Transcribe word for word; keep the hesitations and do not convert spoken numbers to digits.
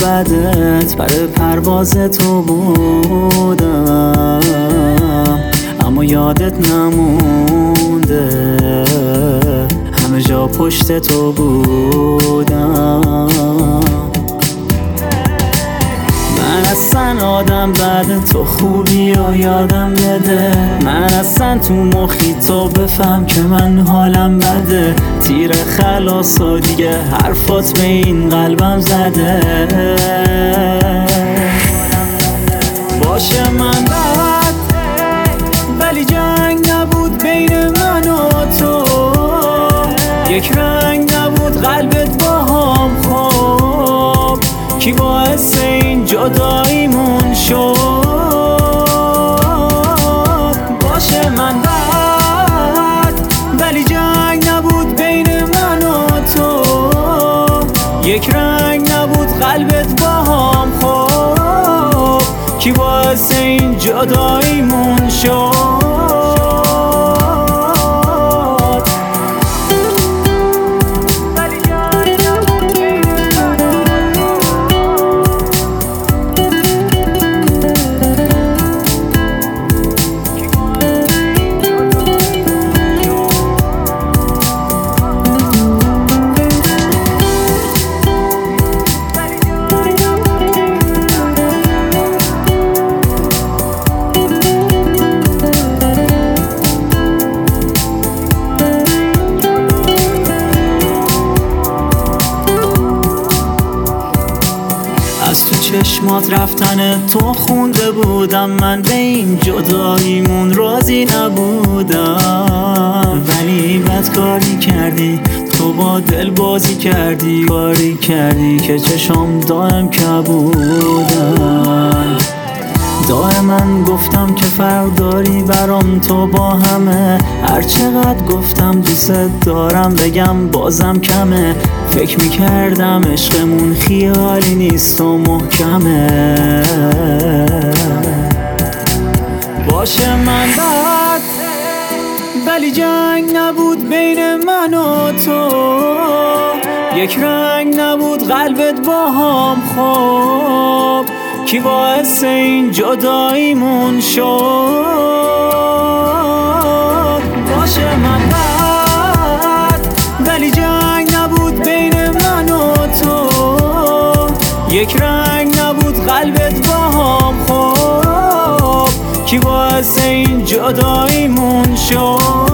بدت برای پرواز تو بودم، اما یادت نمونده همه جا پشت تو بودم. من اصلا آدم بعد تو خوبی و یادم بده، من اصلا تو مخی تو بفهم که من حالم بده. تیر خلاص و دیگه حرفات به این قلبم زده. باشه من بد ولی جنگ نبود بین من و تو، یک رنگ نبود قلبت با هم خوب، کی باعث این جداییمون شد. باشه من بد ولی جنگ نبود بین من و تو، یک رنگ نبود قلبت با هم خوب، کی باعث این جداییمون شد. از تو چشمات رفتن تو خونده بودم، من به این جداییمون راضی نبودم. ولی بد کاری کردی تو، با دل بازی کردی، کاری کردی که چشم دائم کبودن. دائما گفتم که فرق داری برام تو با همه، هر چقدر گفتم دوست دارم بگم بازم کمه. فکر میکردم عشقمون خیالی نیست و محکمه. باشه من بد ولی جنگ نبود بین من و تو، یک رنگ نبود قلبت با هم خوب، کی باعث این جداییمون شد. باشه من بد ولی جنگ نبود بین من و تو، یک رنگ نبود قلبت با هم خوب، کی باعث این جداییمون شد.